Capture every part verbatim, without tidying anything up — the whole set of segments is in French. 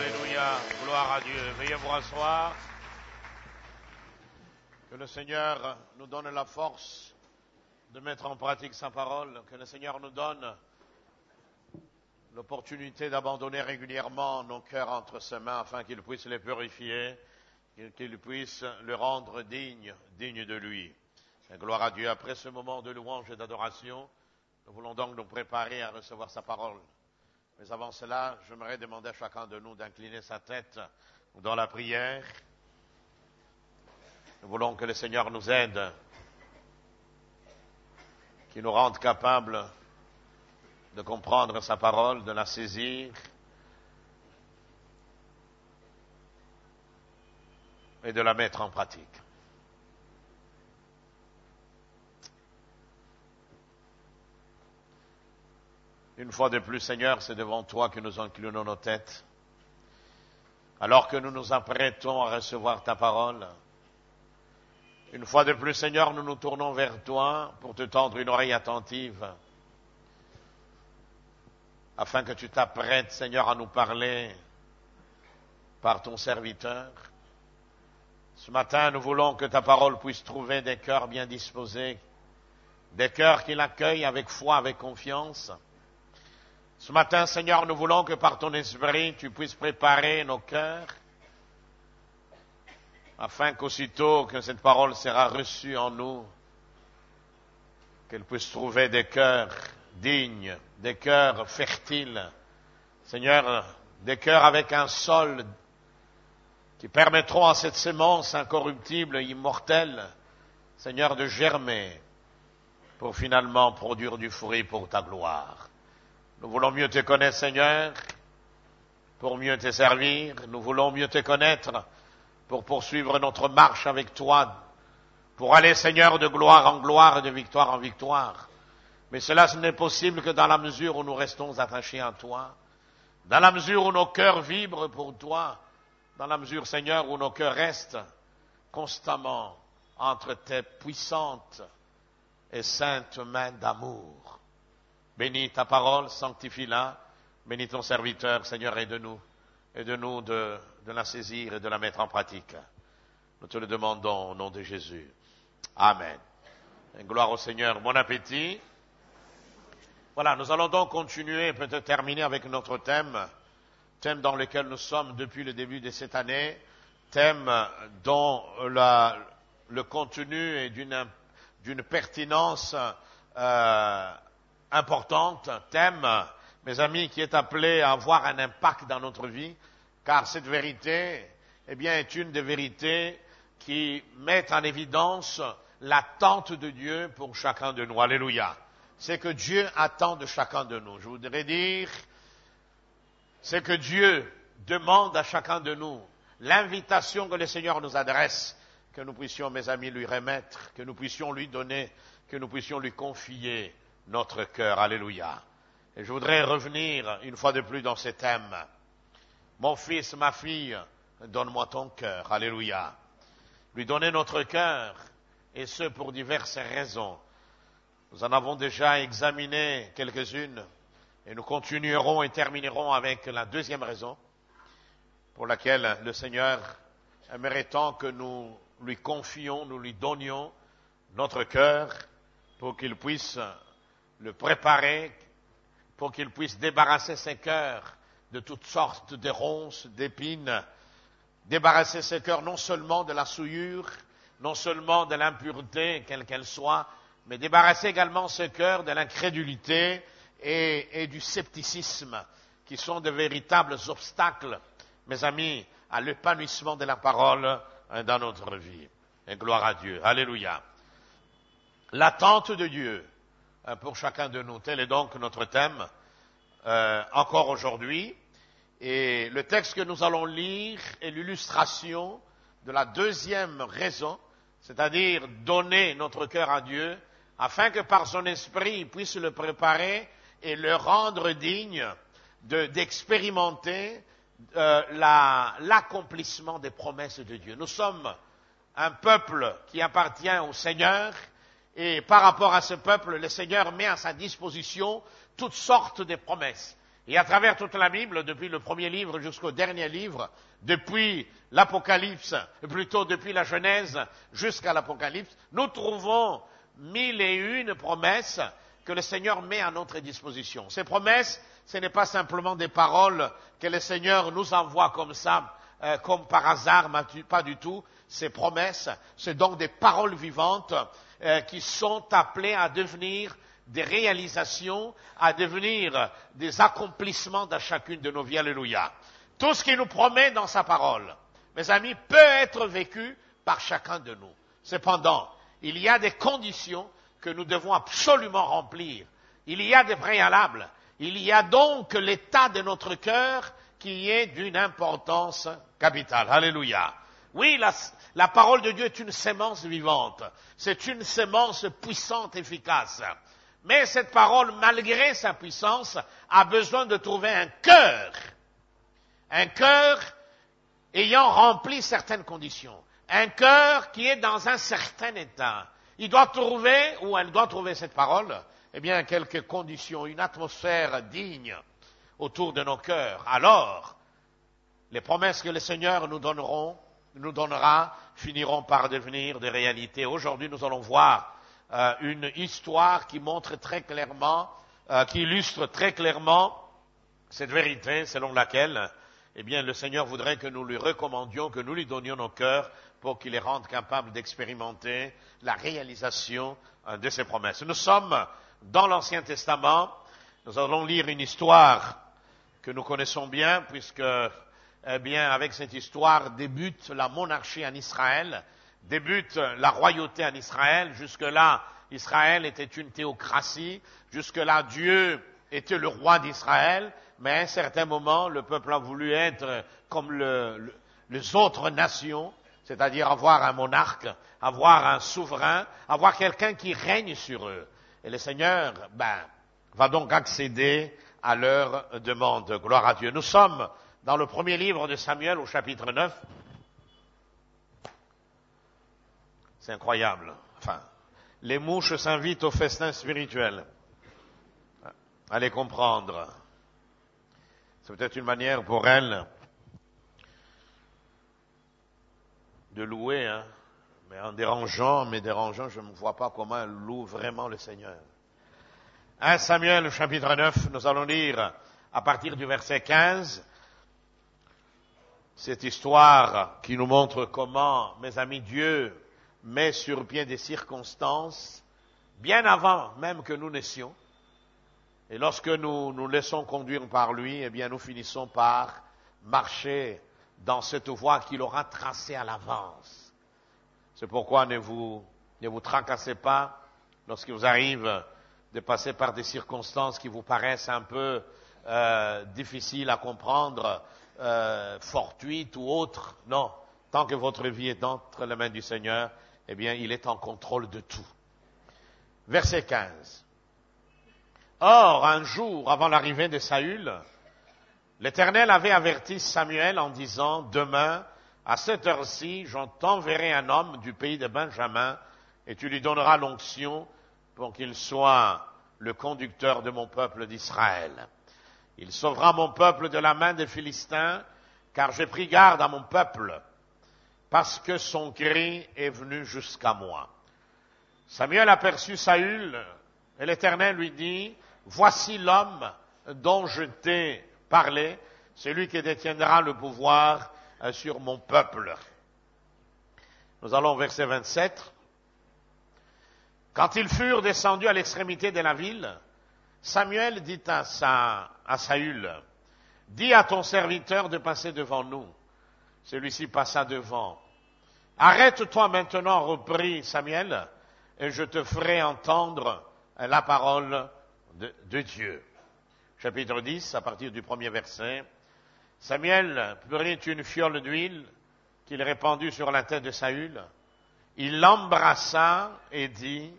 Alléluia, gloire à Dieu. Veuillez vous rasseoir. Que le Seigneur nous donne la force de mettre en pratique sa parole. Que le Seigneur nous donne l'opportunité d'abandonner régulièrement nos cœurs entre ses mains afin qu'il puisse les purifier, qu'il puisse le rendre digne, digne de lui. Et gloire à Dieu. Après ce moment de louange et d'adoration, nous voulons donc nous préparer à recevoir sa parole. Mais avant cela, j'aimerais demander à chacun de nous d'incliner sa tête dans la prière. Nous voulons que le Seigneur nous aide, qu'il nous rende capables de comprendre sa parole, de la saisir et de la mettre en pratique. Une fois de plus, Seigneur, c'est devant toi que nous inclinons nos têtes. Alors que nous nous apprêtons à recevoir ta parole, une fois de plus, Seigneur, nous nous tournons vers toi pour te tendre une oreille attentive, afin que tu t'apprêtes, Seigneur, à nous parler par ton serviteur. Ce matin, nous voulons que ta parole puisse trouver des cœurs bien disposés, des cœurs qui l'accueillent avec foi, avec confiance. Ce matin, Seigneur, nous voulons que par ton esprit, tu puisses préparer nos cœurs, afin qu'aussitôt que cette parole sera reçue en nous, qu'elle puisse trouver des cœurs dignes, des cœurs fertiles, Seigneur, des cœurs avec un sol qui permettront à cette sémence incorruptible, immortelle, Seigneur, de germer pour finalement produire du fruit pour ta gloire. Nous voulons mieux te connaître, Seigneur, pour mieux te servir. Nous voulons mieux te connaître pour poursuivre notre marche avec toi, pour aller, Seigneur, de gloire en gloire et de victoire en victoire. Mais cela, ce n'est possible que dans la mesure où nous restons attachés à toi, dans la mesure où nos cœurs vibrent pour toi, dans la mesure, Seigneur, où nos cœurs restent constamment entre tes puissantes et saintes mains d'amour. Bénis ta parole, sanctifie-la. Bénis ton serviteur, Seigneur, aide-nous. Aide-nous de, de la saisir et de la mettre en pratique. Nous te le demandons au nom de Jésus. Amen. Et gloire au Seigneur. Bon appétit. Voilà, nous allons donc continuer, peut-être terminer avec notre thème, thème dans lequel nous sommes depuis le début de cette année, thème dont la, le contenu est d'une, d'une pertinence euh, importante, thème, mes amis, qui est appelé à avoir un impact dans notre vie, car cette vérité, eh bien, est une des vérités qui met en évidence l'attente de Dieu pour chacun de nous. Alléluia. C'est que Dieu attend de chacun de nous. Je voudrais dire, c'est que Dieu demande à chacun de nous l'invitation que le Seigneur nous adresse, que nous puissions, mes amis, lui remettre, que nous puissions lui donner, que nous puissions lui confier notre cœur. Alléluia. Et je voudrais revenir une fois de plus dans ce thème. Mon fils, ma fille, donne-moi ton cœur. Alléluia. Lui donner notre cœur, et ce pour diverses raisons. Nous en avons déjà examiné quelques-unes, et nous continuerons et terminerons avec la deuxième raison, pour laquelle le Seigneur aimerait tant que nous lui confions, nous lui donnions notre cœur, pour qu'il puisse le préparer, pour qu'il puisse débarrasser ses cœurs de toutes sortes de ronces, d'épines, débarrasser ses cœurs non seulement de la souillure, non seulement de l'impureté, quelle qu'elle soit, mais débarrasser également ses cœurs de l'incrédulité et, et du scepticisme, qui sont de véritables obstacles, mes amis, à l'épanouissement de la parole dans notre vie. Et gloire à Dieu. Alléluia. L'attente de Dieu pour chacun de nous. Tel est donc notre thème euh, encore aujourd'hui. Et le texte que nous allons lire est l'illustration de la deuxième raison, c'est-à-dire donner notre cœur à Dieu, afin que par son esprit, il puisse le préparer et le rendre digne de, d'expérimenter euh, la, l'accomplissement des promesses de Dieu. Nous sommes un peuple qui appartient au Seigneur, et par rapport à ce peuple, le Seigneur met à sa disposition toutes sortes de promesses. Et à travers toute la Bible, depuis le premier livre jusqu'au dernier livre, depuis l'Apocalypse, plutôt depuis la Genèse jusqu'à l'Apocalypse, nous trouvons mille et une promesses que le Seigneur met à notre disposition. Ces promesses, ce n'est pas simplement des paroles que le Seigneur nous envoie comme ça, euh, comme par hasard, pas du tout. Ces promesses, c'est donc des paroles vivantes euh, qui sont appelées à devenir des réalisations, à devenir des accomplissements dans chacune de nos vies. Alléluia. Tout ce qu'il nous promet dans sa parole, mes amis, peut être vécu par chacun de nous. Cependant, il y a des conditions que nous devons absolument remplir. Il y a des préalables. Il y a donc l'état de notre cœur qui est d'une importance capitale. Alléluia. Oui, la, la parole de Dieu est une sémence vivante. C'est une sémence puissante, efficace. Mais cette parole, malgré sa puissance, a besoin de trouver un cœur. Un cœur ayant rempli certaines conditions. Un cœur qui est dans un certain état. Il doit trouver, ou elle doit trouver cette parole, eh bien, quelques conditions, une atmosphère digne autour de nos cœurs. Alors, les promesses que le Seigneur nous donneront, nous donnera, finiront par devenir des réalités. Aujourd'hui, nous allons voir euh, une histoire qui montre très clairement, euh, qui illustre très clairement cette vérité selon laquelle, eh bien, le Seigneur voudrait que nous lui recommandions, que nous lui donnions nos cœurs pour qu'il les rende capables d'expérimenter la réalisation euh, de ses promesses. Nous sommes dans l'Ancien Testament. Nous allons lire une histoire que nous connaissons bien, puisque, eh bien, avec cette histoire débute la monarchie en Israël, débute la royauté en Israël. Jusque-là, Israël était une théocratie. Jusque-là, Dieu était le roi d'Israël. Mais à un certain moment, le peuple a voulu être comme le, le, les autres nations, c'est-à-dire avoir un monarque, avoir un souverain, avoir quelqu'un qui règne sur eux. Et le Seigneur, ben, va donc accéder à leur demande. Gloire à Dieu. Nous sommes dans le premier livre de Samuel au chapitre neuf. C'est incroyable. Enfin, les mouches s'invitent au festin spirituel. Allez comprendre. C'est peut-être une manière pour elles de louer, hein. Mais en dérangeant, mais dérangeant, je ne vois pas comment elle loue vraiment le Seigneur. un Samuel, chapitre neuf, nous allons lire à partir du verset quinze, cette histoire qui nous montre comment, mes amis, Dieu met sur pied des circonstances, bien avant même que nous naissions, et lorsque nous nous laissons conduire par lui, eh bien, nous finissons par marcher dans cette voie qu'il aura tracée à l'avance. C'est pourquoi ne vous, ne vous tracassez pas lorsqu'il vous arrive de passer par des circonstances qui vous paraissent un peu euh, difficiles à comprendre, euh, fortuites ou autres. Non, tant que votre vie est entre les mains du Seigneur, eh bien, il est en contrôle de tout. Verset quinze. Or, un jour avant l'arrivée de Saül, l'Éternel avait averti Samuel en disant, « Demain, à cette heure-ci, je t'enverrai un homme du pays de Benjamin, et tu lui donneras l'onction pour qu'il soit le conducteur de mon peuple d'Israël. Il sauvera mon peuple de la main des Philistins, car j'ai pris garde à mon peuple, parce que son cri est venu jusqu'à moi. » Samuel aperçut Saül, et l'Éternel lui dit, « Voici l'homme dont je t'ai parlé, celui qui détiendra le pouvoir sur mon peuple. » Nous allons au verset vingt-sept. Quand ils furent descendus à l'extrémité de la ville, Samuel dit à, sa, à Saül, « Dis à ton serviteur de passer devant nous. » Celui-ci passa devant. « Arrête-toi maintenant, reprit Samuel, et je te ferai entendre la parole de, de Dieu. » Chapitre dix, à partir du premier verset. Samuel prit une fiole d'huile qu'il répandit sur la tête de Saül. Il l'embrassa et dit,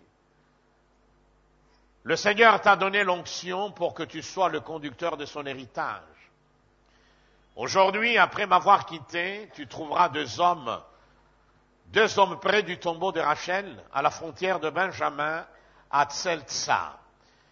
« Le Seigneur t'a donné l'onction pour que tu sois le conducteur de son héritage. Aujourd'hui, après m'avoir quitté, tu trouveras deux hommes, deux hommes près du tombeau de Rachel, à la frontière de Benjamin, à Tseltsa.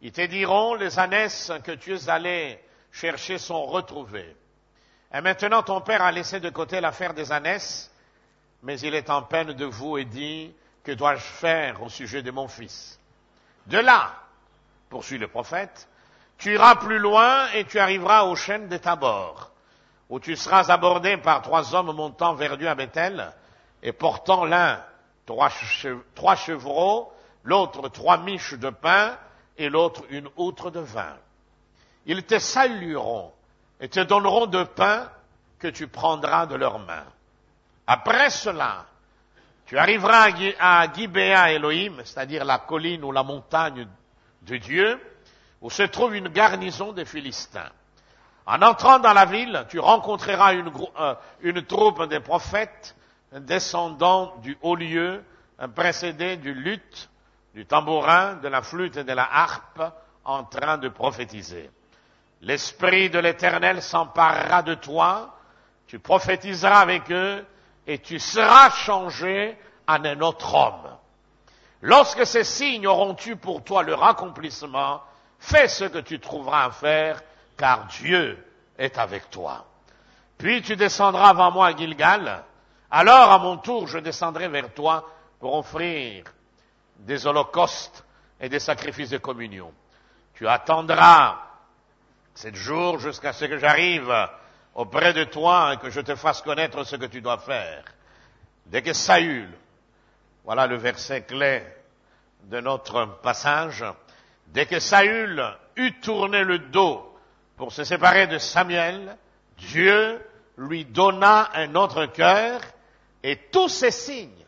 Ils te diront, les ânesses que tu es allé chercher sont retrouvées. Et maintenant ton père a laissé de côté l'affaire des ânesses, mais il est en peine de vous et dit, que dois-je faire au sujet de mon fils? De là, poursuit le prophète, tu iras plus loin et tu arriveras aux chênes de Tabor, où tu seras abordé par trois hommes montant vers Dieu à Bethel et portant l'un trois, chev- trois chevreaux, l'autre trois miches de pain et l'autre une outre de vin. Ils te salueront et te donneront de pain que tu prendras de leurs mains. Après cela, tu arriveras à Gibéa Elohim, c'est-à-dire la colline ou la montagne de Dieu, où se trouve une garnison des Philistins. En entrant dans la ville, tu rencontreras une, euh, une troupe des prophètes descendant du haut lieu, précédés du luth, du tambourin, de la flûte et de la harpe, en train de prophétiser. L'Esprit de l'Éternel s'emparera de toi, tu prophétiseras avec eux, et tu seras changé en un autre homme. Lorsque ces signes auront eu pour toi leur accomplissement, fais ce que tu trouveras à faire, car Dieu est avec toi. Puis tu descendras avant moi à Gilgal, alors à mon tour je descendrai vers toi pour offrir des holocaustes et des sacrifices de communion. Tu attendras sept jours jusqu'à ce que j'arrive auprès de toi et que je te fasse connaître ce que tu dois faire. Dès que Saül, voilà le verset clé de notre passage, dès que Saül eut tourné le dos pour se séparer de Samuel, Dieu lui donna un autre cœur et tous ces signes,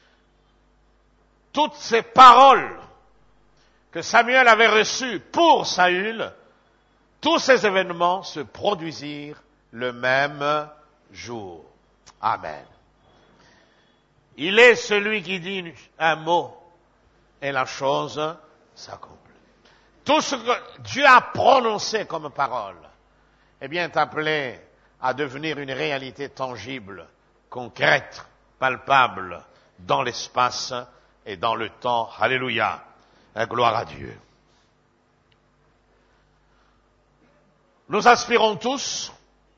toutes ces paroles que Samuel avait reçues pour Saül, tous ces événements se produisirent le même jour. Amen. Il est celui qui dit un mot et la chose s'accomplit. Tout ce que Dieu a prononcé comme parole, eh bien, est appelé à devenir une réalité tangible, concrète, palpable, dans l'espace et dans le temps. Alléluia. Gloire à Dieu. Nous aspirons tous,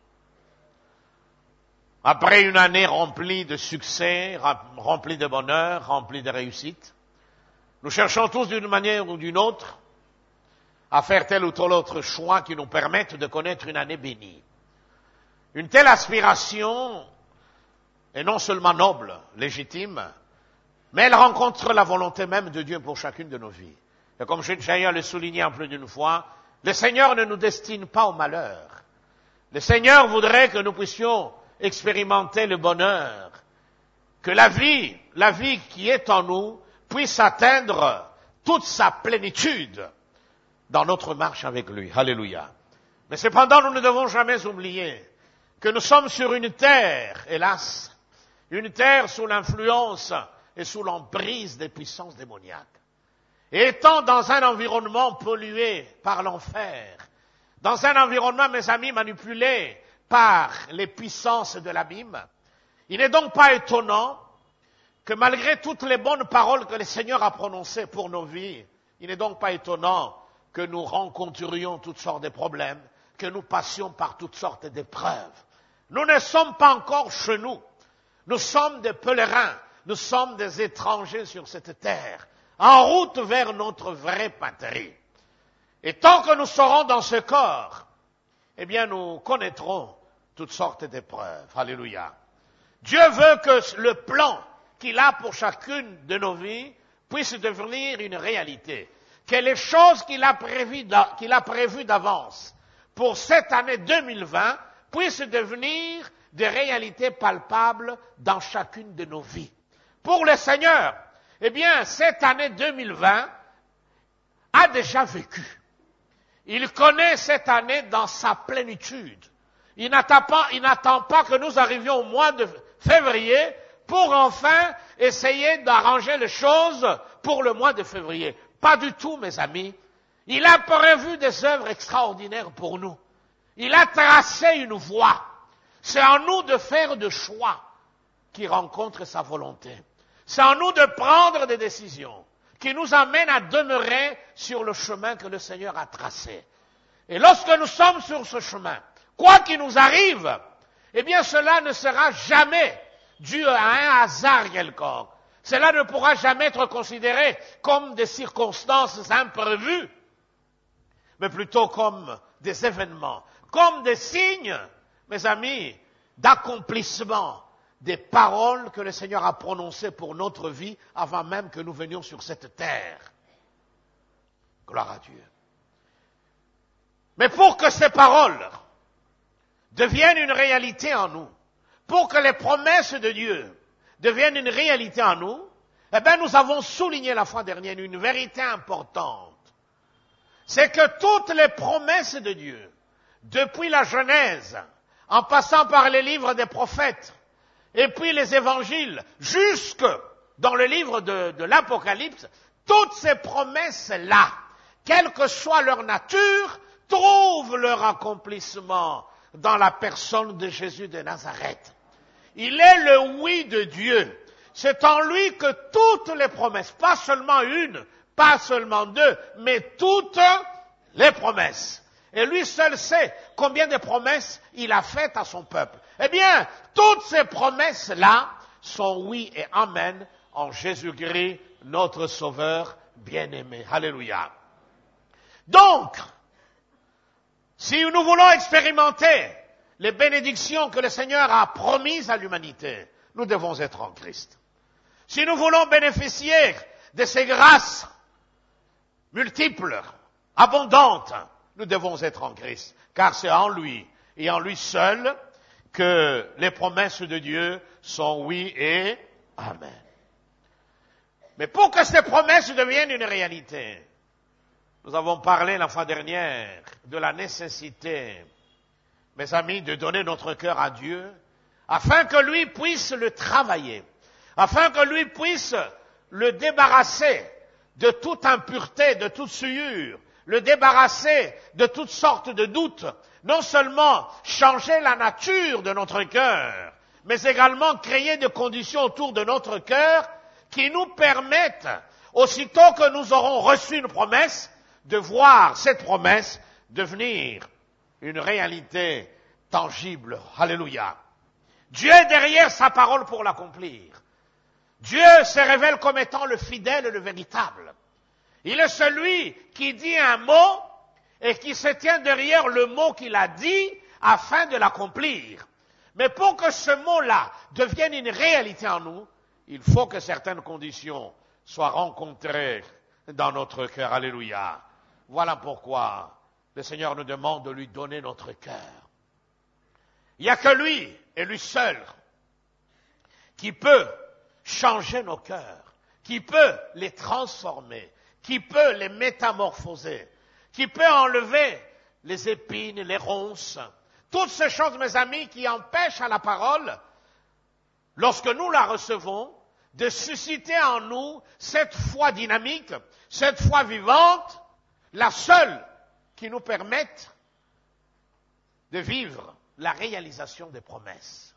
après une année remplie de succès, remplie de bonheur, remplie de réussite, nous cherchons tous d'une manière ou d'une autre à faire tel ou tel autre choix qui nous permette de connaître une année bénie. Une telle aspiration est non seulement noble, légitime, mais elle rencontre la volonté même de Dieu pour chacune de nos vies. Et comme j'ai eu à le souligner en plus d'une fois, le Seigneur ne nous destine pas au malheur. Le Seigneur voudrait que nous puissions expérimenter le bonheur, que la vie, la vie qui est en nous, puisse atteindre toute sa plénitude dans notre marche avec lui. Alléluia. Mais cependant, nous ne devons jamais oublier que nous sommes sur une terre, hélas, une terre sous l'influence et sous l'emprise des puissances démoniaques. Et étant dans un environnement pollué par l'enfer, dans un environnement, mes amis, manipulé par les puissances de l'abîme, il n'est donc pas étonnant que malgré toutes les bonnes paroles que le Seigneur a prononcées pour nos vies, il n'est donc pas étonnant que nous rencontrions toutes sortes de problèmes, que nous passions par toutes sortes d'épreuves. Nous ne sommes pas encore chez nous. Nous sommes des pèlerins, nous sommes des étrangers sur cette terre, en route vers notre vraie patrie. Et tant que nous serons dans ce corps, eh bien nous connaîtrons toutes sortes d'épreuves. Alléluia. Dieu veut que le plan qu'il a pour chacune de nos vies puisse devenir une réalité. Que les choses qu'il a prévues, qu'il a prévues d'avance pour cette année deux mille vingt puissent devenir des réalités palpables dans chacune de nos vies. Pour le Seigneur, eh bien, cette année deux mille vingt a déjà vécu. Il connaît cette année dans sa plénitude. Il n'attend pas, il n'attend pas que nous arrivions au mois de février pour enfin essayer d'arranger les choses pour le mois de février. Pas du tout, mes amis. Il a prévu des œuvres extraordinaires pour nous. Il a tracé une voie. C'est à nous de faire des choix qui rencontrent sa volonté. C'est à nous de prendre des décisions. qui nous amène à demeurer sur le chemin que le Seigneur a tracé. Et lorsque nous sommes sur ce chemin, quoi qu'il nous arrive, eh bien cela ne sera jamais dû à un hasard quelconque. Cela ne pourra jamais être considéré comme des circonstances imprévues, mais plutôt comme des événements, comme des signes, mes amis, d'accomplissement des paroles que le Seigneur a prononcées pour notre vie avant même que nous venions sur cette terre. Gloire à Dieu. Mais pour que ces paroles deviennent une réalité en nous, pour que les promesses de Dieu deviennent une réalité en nous, eh bien nous avons souligné la fois dernière une vérité importante. C'est que toutes les promesses de Dieu, depuis la Genèse, en passant par les livres des prophètes, et puis les évangiles, jusque dans le livre de, de l'Apocalypse, toutes ces promesses-là, quelle que soit leur nature, trouvent leur accomplissement dans la personne de Jésus de Nazareth. Il est le oui de Dieu. C'est en lui que toutes les promesses, pas seulement une, pas seulement deux, mais toutes les promesses. Et lui seul sait combien de promesses il a faites à son peuple. Eh bien, toutes ces promesses-là sont oui et amen en Jésus-Christ, notre Sauveur bien-aimé. Alléluia. Donc, si nous voulons expérimenter les bénédictions que le Seigneur a promises à l'humanité, nous devons être en Christ. Si nous voulons bénéficier de ces grâces multiples, abondantes, nous devons être en Christ, car c'est en lui et en lui seul que les promesses de Dieu sont oui et amen. Mais pour que ces promesses deviennent une réalité, nous avons parlé la fois dernière de la nécessité, mes amis, de donner notre cœur à Dieu, afin que lui puisse le travailler, afin que lui puisse le débarrasser de toute impureté, de toute souillure, le débarrasser de toutes sortes de doutes, non seulement changer la nature de notre cœur, mais également créer des conditions autour de notre cœur qui nous permettent, aussitôt que nous aurons reçu une promesse, de voir cette promesse devenir une réalité tangible. Alléluia. Dieu est derrière sa parole pour l'accomplir. Dieu se révèle comme étant le fidèle et le véritable. Il est celui qui dit un mot et qui se tient derrière le mot qu'il a dit afin de l'accomplir. Mais pour que ce mot-là devienne une réalité en nous, il faut que certaines conditions soient rencontrées dans notre cœur. Alléluia. Voilà pourquoi le Seigneur nous demande de lui donner notre cœur. Il n'y a que lui et lui seul qui peut changer nos cœurs, qui peut les transformer, qui peut les métamorphoser, qui peut enlever les épines, les ronces, toutes ces choses, mes amis, qui empêchent à la parole, lorsque nous la recevons, de susciter en nous cette foi dynamique, cette foi vivante, la seule qui nous permette de vivre la réalisation des promesses.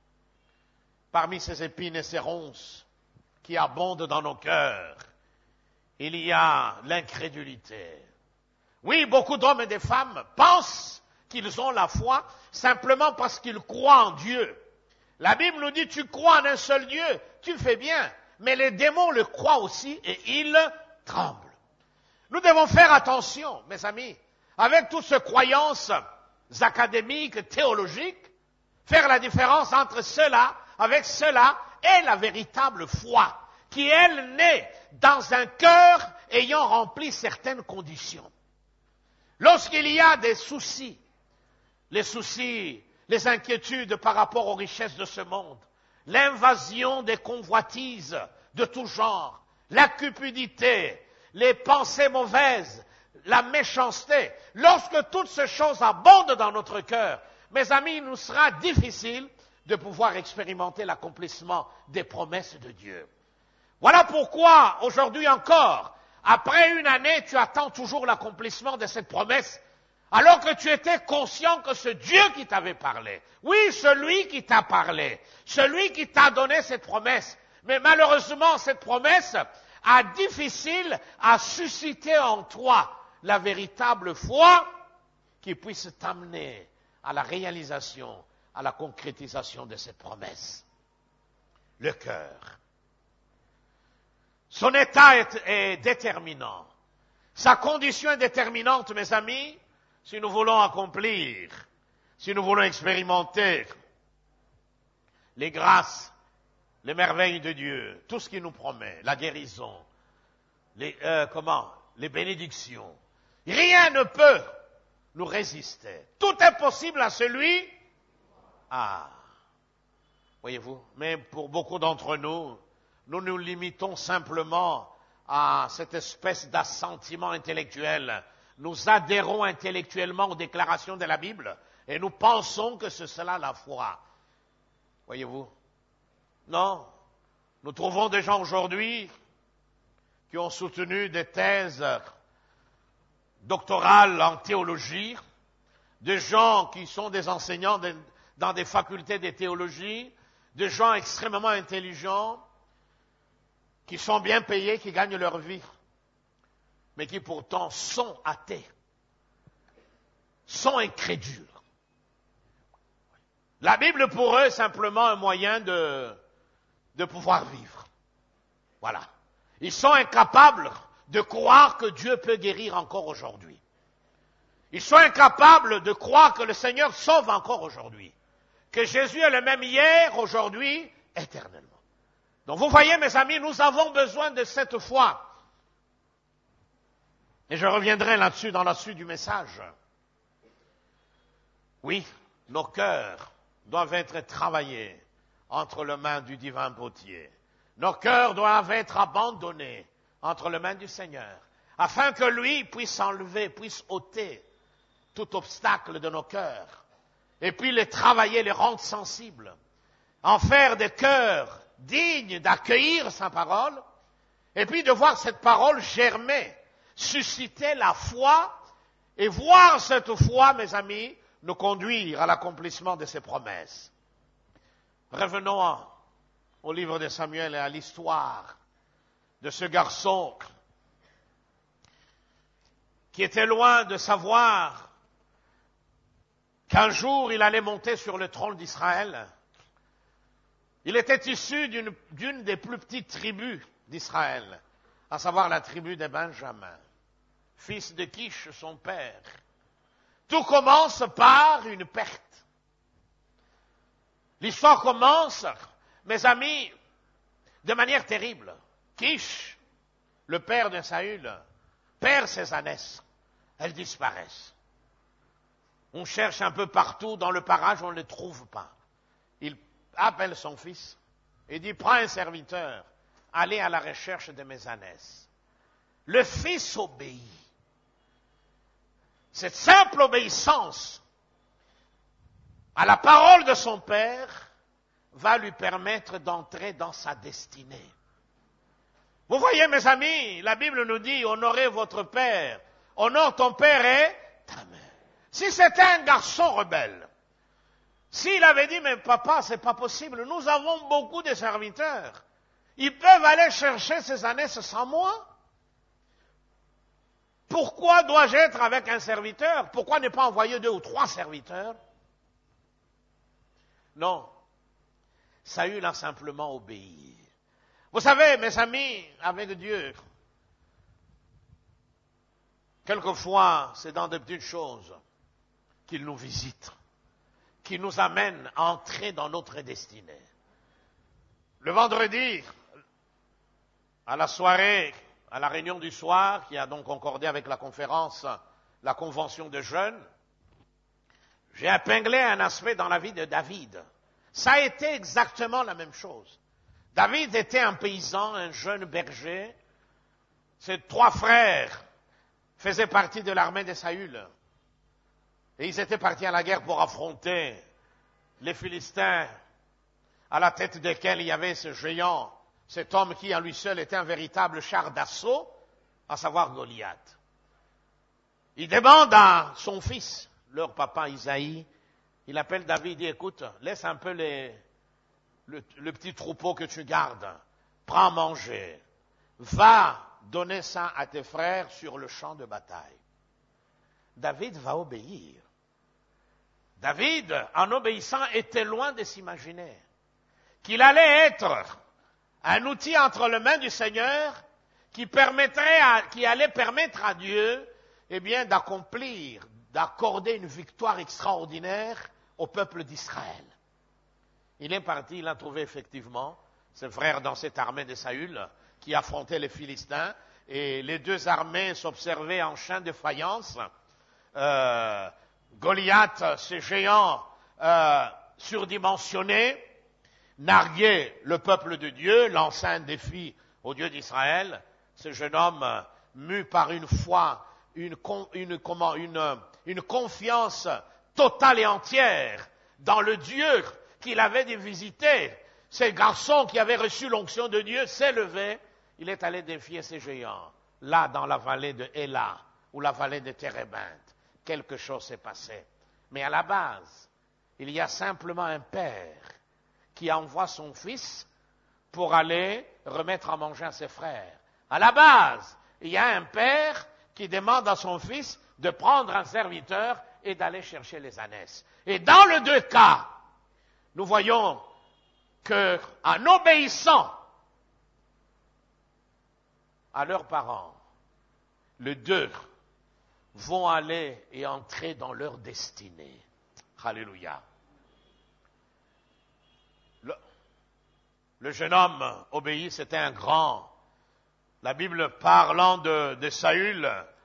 Parmi ces épines et ces ronces qui abondent dans nos cœurs, il y a l'incrédulité. Oui, beaucoup d'hommes et de femmes pensent qu'ils ont la foi simplement parce qu'ils croient en Dieu. La Bible nous dit, tu crois en un seul Dieu, tu fais bien, mais les démons le croient aussi et ils tremblent. Nous devons faire attention, mes amis, avec toutes ces croyances académiques, théologiques, faire la différence entre cela, avec cela, et la véritable foi, qui, elle, naît dans un cœur ayant rempli certaines conditions. Lorsqu'il y a des soucis, les soucis, les inquiétudes par rapport aux richesses de ce monde, l'invasion des convoitises de tout genre, la cupidité, les pensées mauvaises, la méchanceté, lorsque toutes ces choses abondent dans notre cœur, mes amis, il nous sera difficile de pouvoir expérimenter l'accomplissement des promesses de Dieu. Voilà pourquoi, aujourd'hui encore, après une année, tu attends toujours l'accomplissement de cette promesse, alors que tu étais conscient que c'est Dieu qui t'avait parlé. Oui, celui qui t'a parlé, celui qui t'a donné cette promesse. Mais malheureusement, cette promesse a difficile à susciter en toi la véritable foi qui puisse t'amener à la réalisation, à la concrétisation de ses promesses. Le cœur. Son état est, est déterminant. Sa condition est déterminante, mes amis, si nous voulons accomplir, si nous voulons expérimenter les grâces, les merveilles de Dieu, tout ce qu'il nous promet, la guérison, les, euh, comment, les bénédictions. Rien ne peut nous résister. Tout est possible à celui. Ah, voyez-vous, mais pour beaucoup d'entre nous, nous nous limitons simplement à cette espèce d'assentiment intellectuel. Nous adhérons intellectuellement aux déclarations de la Bible et nous pensons que c'est cela la foi. Voyez-vous? Non. Nous trouvons des gens aujourd'hui qui ont soutenu des thèses doctorales en théologie, des gens qui sont des enseignants de, dans des facultés de théologie, des gens extrêmement intelligents, qui sont bien payés, qui gagnent leur vie, mais qui pourtant sont athées, sont incrédules. La Bible pour eux est simplement un moyen de, de pouvoir vivre. Voilà. Ils sont incapables de croire que Dieu peut guérir encore aujourd'hui. Ils sont incapables de croire que le Seigneur sauve encore aujourd'hui. Que Jésus est le même hier, aujourd'hui, éternellement. Donc vous voyez, mes amis, nous avons besoin de cette foi. Et je reviendrai là-dessus dans la suite du message. Oui, nos cœurs doivent être travaillés entre les mains du divin potier. Nos cœurs doivent être abandonnés entre les mains du Seigneur, afin que lui puisse enlever, puisse ôter tout obstacle de nos cœurs, et puis les travailler, les rendre sensibles, en faire des cœurs dignes d'accueillir sa parole, et puis de voir cette parole germer, susciter la foi, et voir cette foi, mes amis, nous conduire à l'accomplissement de ses promesses. Revenons au livre de Samuel et à l'histoire de ce garçon qui était loin de savoir qu'un jour il allait monter sur le trône d'Israël. Il était issu d'une, d'une des plus petites tribus d'Israël, à savoir la tribu de Benjamin, fils de Kish, son père. Tout commence par une perte. L'histoire commence, mes amis, de manière terrible. Kish, le père de Saül, perd ses ânesses. Elles disparaissent. On cherche un peu partout dans le parage, on ne les trouve pas. Il appelle son fils et dit, prends un serviteur, allez à la recherche de mes ânesses. Le fils obéit. Cette simple obéissance à la parole de son père va lui permettre d'entrer dans sa destinée. Vous voyez, mes amis, la Bible nous dit, honorez votre père, honore ton père et ta mère. Si c'était un garçon rebelle, s'il avait dit, mais papa, c'est pas possible, nous avons beaucoup de serviteurs, ils peuvent aller chercher ces ânesses sans moi. Pourquoi dois-je être avec un serviteur? Pourquoi ne pas envoyer deux ou trois serviteurs? Non. Saül a simplement obéi. Vous savez, mes amis, avec Dieu, quelquefois, c'est dans de petites choses qu'il nous visite, qu'il nous amène à entrer dans notre destinée. Le vendredi, à la soirée, à la réunion du soir, qui a donc concordé avec la conférence, la convention de jeunes, j'ai épinglé un aspect dans la vie de David. Ça a été exactement la même chose. David était un paysan, un jeune berger. Ses trois frères faisaient partie de l'armée de Saül. Et ils étaient partis à la guerre pour affronter les Philistins, à la tête desquels il y avait ce géant, cet homme qui en lui seul était un véritable char d'assaut, à savoir Goliath. Il demande à son fils, leur papa Isaïe, il appelle David, il dit, écoute, laisse un peu les, le, le petit troupeau que tu gardes, prends à manger, va donner ça à tes frères sur le champ de bataille. David va obéir. David, en obéissant, était loin de s'imaginer qu'il allait être un outil entre les mains du Seigneur qui permettrait à, qui allait permettre à Dieu, eh bien, d'accomplir, d'accorder une victoire extraordinaire au peuple d'Israël. Il est parti, il a trouvé effectivement ses frères dans cette armée de Saül qui affrontait les Philistins, et les deux armées s'observaient en chien de faïence. Euh, Goliath, ce géant euh, surdimensionné, narguait le peuple de Dieu, lançait un défi au Dieu d'Israël. Ce jeune homme, mu par une foi, une, une, comment, une, une confiance totale et entière dans le Dieu qu'il avait de visiter, ces garçons qui avaient reçu l'onction de Dieu s'est levé, il est allé défier ces géants. Là, dans la vallée de Éla, ou la vallée de Térébinthe, quelque chose s'est passé. Mais à la base, il y a simplement un père qui envoie son fils pour aller remettre à manger à ses frères. À la base, il y a un père qui demande à son fils de prendre un serviteur et d'aller chercher les ânesses. Et dans les deux cas, nous voyons qu'en obéissant à leurs parents, les deux vont aller et entrer dans leur destinée. Alléluia. Le, le jeune homme obéit, c'était un grand. La Bible parlant de, de Saül,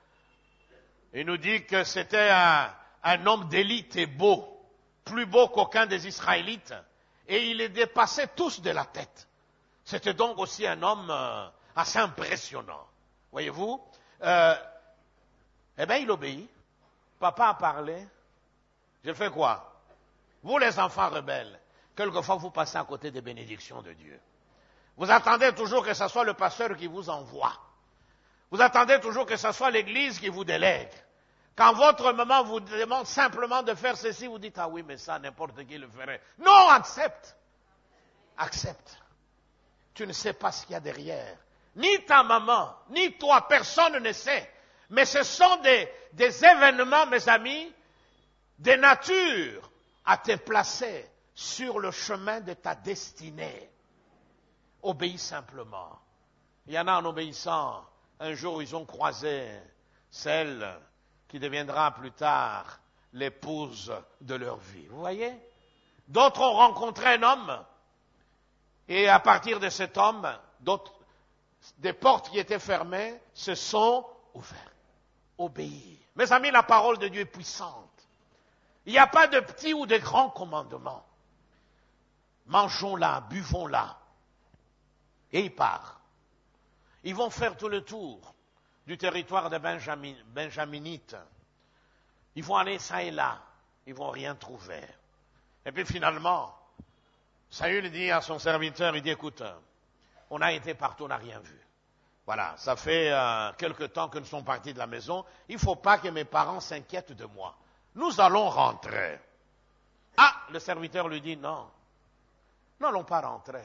il nous dit que c'était un, un homme d'élite et beau, plus beau qu'aucun des Israélites, et il les dépassait tous de la tête. C'était donc aussi un homme euh, assez impressionnant. Voyez-vous, euh, eh bien il obéit. Papa a parlé. Je fais quoi? Vous les enfants rebelles, quelquefois vous passez à côté des bénédictions de Dieu. Vous attendez toujours que ce soit le pasteur qui vous envoie. Vous attendez toujours que ce soit l'église qui vous délègue. Quand votre maman vous demande simplement de faire ceci, vous dites, ah oui, mais ça, n'importe qui le ferait. Non, accepte. Accepte. Tu ne sais pas ce qu'il y a derrière. Ni ta maman, ni toi, personne ne sait. Mais ce sont des, des événements, mes amis, de nature à te placer sur le chemin de ta destinée. Obéis simplement. Il y en a en obéissant. Un jour, ils ont croisé celle qui deviendra plus tard l'épouse de leur vie. Vous voyez? D'autres ont rencontré un homme, et à partir de cet homme, d'autres, des portes qui étaient fermées se sont ouvertes. Obéir. Mes amis, la parole de Dieu est puissante. Il n'y a pas de petits ou de grands commandements. Mangeons-la, buvons-la. Et il part. Ils vont faire tout le tour du territoire des Benjamin, Benjaminites. Ils vont aller ça et là. Ils ne vont rien trouver. Et puis finalement, Saül dit à son serviteur, il dit, écoute, on a été partout, on n'a rien vu. Voilà, ça fait euh, quelque temps que nous sommes partis de la maison. Il ne faut pas que mes parents s'inquiètent de moi. Nous allons rentrer. Ah, le serviteur lui dit, non, nous n'allons pas rentrer.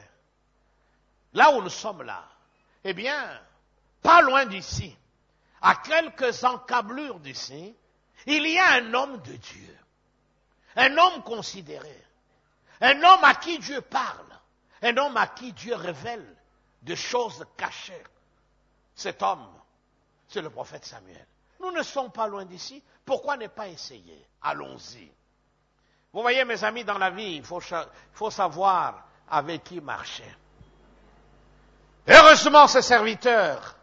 Là où nous sommes là, eh bien, pas loin d'ici, à quelques encablures d'ici, il y a un homme de Dieu, un homme considéré, un homme à qui Dieu parle, un homme à qui Dieu révèle des choses cachées. Cet homme, c'est le prophète Samuel. Nous ne sommes pas loin d'ici, pourquoi ne pas essayer? Allons-y. Vous voyez, mes amis, dans la vie, il faut, il faut savoir avec qui marcher. Heureusement, ce serviteur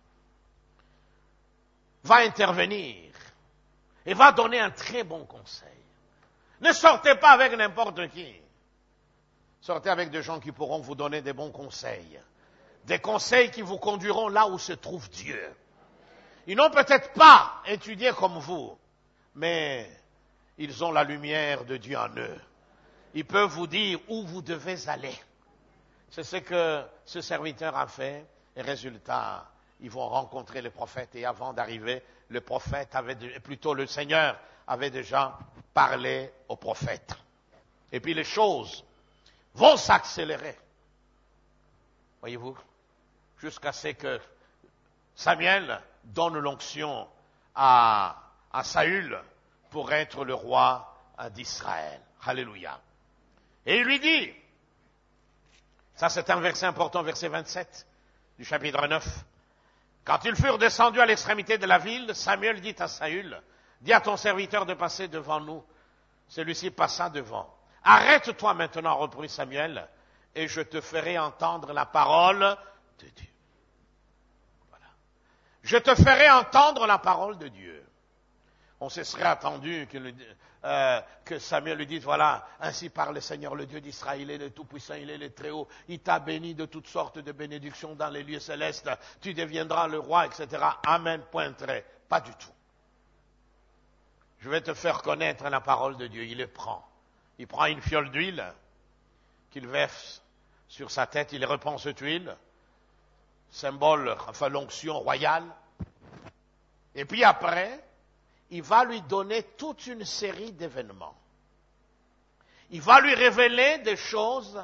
va intervenir et va donner un très bon conseil. Ne sortez pas avec n'importe qui. Sortez avec des gens qui pourront vous donner des bons conseils. Des conseils qui vous conduiront là où se trouve Dieu. Ils n'ont peut-être pas étudié comme vous, mais ils ont la lumière de Dieu en eux. Ils peuvent vous dire où vous devez aller. C'est ce que ce serviteur a fait, et résultat, ils vont rencontrer le prophète, et avant d'arriver, le prophète avait, plutôt le Seigneur avait déjà parlé au prophète. Et puis les choses vont s'accélérer. Voyez-vous? jusqu'à ce que Samuel donne l'onction à, à Saül pour être le roi d'Israël. Alléluia. Et il lui dit, ça c'est un verset important, verset vingt-sept du chapitre neuf. Quand ils furent descendus à l'extrémité de la ville, Samuel dit à Saül, dis à ton serviteur de passer devant nous. Celui-ci passa devant. Arrête-toi maintenant, reprit Samuel, et je te ferai entendre la parole de Dieu. Voilà. Je te ferai entendre la parole de Dieu. On se serait attendu que, le, euh, que Samuel lui dise, voilà, ainsi parle le Seigneur, le Dieu d'Israël, il est le Tout-Puissant, il est le Très-Haut, il t'a béni de toutes sortes de bénédictions dans les lieux célestes, tu deviendras le roi, et cetera. Amen, point trait. Pas du tout. Je vais te faire connaître la parole de Dieu. Il le prend. Il prend une fiole d'huile qu'il verse sur sa tête, il répand cette huile, symbole, enfin l'onction royale. Et puis après, il va lui donner toute une série d'événements. Il va lui révéler des choses